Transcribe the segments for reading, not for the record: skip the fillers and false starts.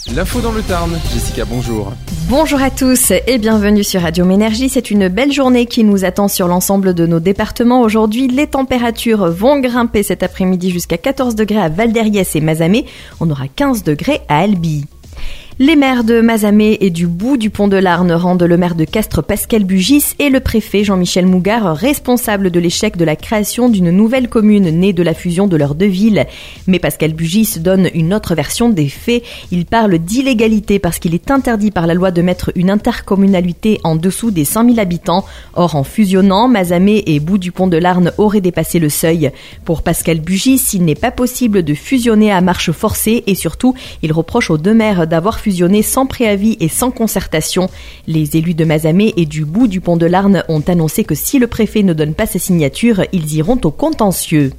L'info dans le Tarn, Jessica, bonjour. Bonjour à tous et bienvenue sur Radio Ménergie. C'est une belle journée qui nous attend sur l'ensemble de nos départements. Aujourd'hui, les températures vont grimper cet après-midi jusqu'à 14 degrés à Val-d'Heriès et Mazamet. On aura 15 degrés à Albi. Les maires de Mazamet et du bout du pont de l'Arne rendent le maire de Castres Pascal Bugis et le préfet Jean-Michel Mougard responsables de l'échec de la création d'une nouvelle commune née de la fusion de leurs deux villes. Mais Pascal Bugis donne une autre version des faits. Il parle d'illégalité parce qu'il est interdit par la loi de mettre une intercommunalité en dessous des 100 000 habitants. Or, en fusionnant, Mazamet et bout du pont de l'Arne auraient dépassé le seuil. Pour Pascal Bugis, il n'est pas possible de fusionner à marche forcée et surtout, il reproche aux deux maires d'avoir fusionné sans préavis et sans concertation. Les élus de Mazamet et du bout du pont de l'Arne ont annoncé que si le préfet ne donne pas sa signature, ils iront au contentieux.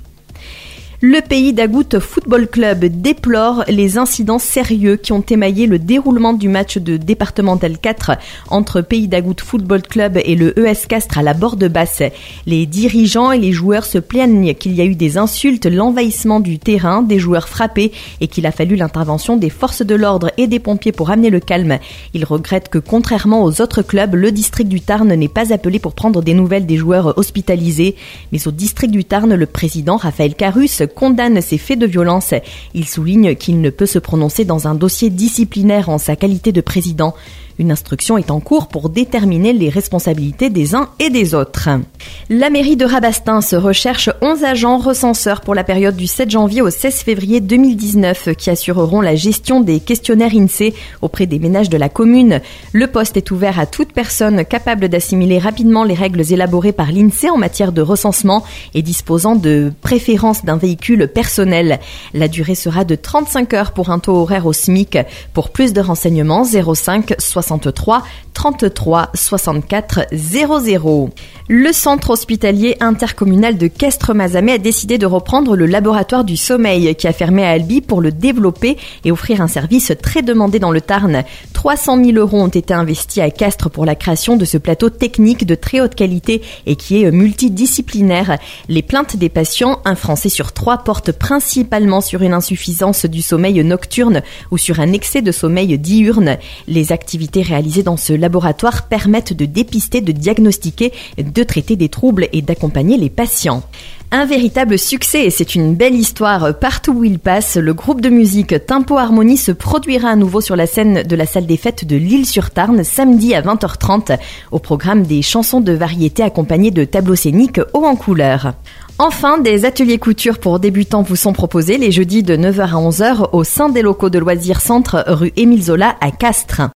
Le Pays d'Agout Football Club déplore les incidents sérieux qui ont émaillé le déroulement du match de départemental 4 entre Pays d'Agout Football Club et le ES Castres à la Borde-Basse. Les dirigeants et les joueurs se plaignent qu'il y a eu des insultes, l'envahissement du terrain, des joueurs frappés et qu'il a fallu l'intervention des forces de l'ordre et des pompiers pour amener le calme. Ils regrettent que contrairement aux autres clubs, le district du Tarn n'est pas appelé pour prendre des nouvelles des joueurs hospitalisés. Mais au district du Tarn, le président Raphaël Carus condamne ces faits de violence. Il souligne qu'il ne peut se prononcer dans un dossier disciplinaire en sa qualité de président. Une instruction est en cours pour déterminer les responsabilités des uns et des autres. La mairie de Rabastens recherche 11 agents recenseurs pour la période du 7 janvier au 16 février 2019 qui assureront la gestion des questionnaires INSEE auprès des ménages de la commune. Le poste est ouvert à toute personne capable d'assimiler rapidement les règles élaborées par l'INSEE en matière de recensement et disposant de préférence d'un véhicule personnel. La durée sera de 35 heures pour un taux horaire au SMIC. Pour plus de renseignements, 05 63 33 64 00. Le centre hospitalier intercommunal de Castres-Mazamet a décidé de reprendre le laboratoire du sommeil qui a fermé à Albi pour le développer et offrir un service très demandé dans le Tarn. 300 000 € ont été investis à Castres pour la création de ce plateau technique de très haute qualité et qui est multidisciplinaire. Les plaintes des patients, 1 Français sur 3, portent principalement sur une insuffisance du sommeil nocturne ou sur un excès de sommeil diurne. Les activités réalisées dans ce laboratoire permettent de dépister, de diagnostiquer, de traiter des troubles et d'accompagner les patients. Un véritable succès et c'est une belle histoire. Partout où il passe, le groupe de musique Tempo Harmonie se produira à nouveau sur la scène de la salle des fêtes de L'Isle-sur-Tarn samedi à 20h30 au programme des chansons de variété accompagnées de tableaux scéniques hauts en couleur. Enfin, des ateliers couture pour débutants vous sont proposés les jeudis de 9h à 11h au sein des locaux de loisirs centre rue Émile Zola à Castres.